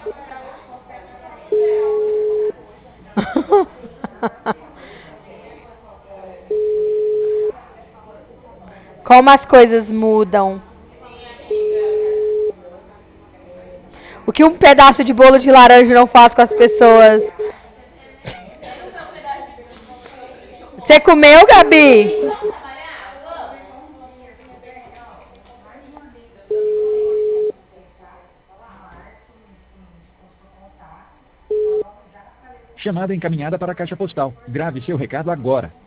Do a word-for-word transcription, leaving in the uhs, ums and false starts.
Como as coisas mudam. O que um pedaço de bolo de laranja não faz com as pessoas. Você comeu, Gabi? Chamada encaminhada para a caixa postal. Grave seu recado agora.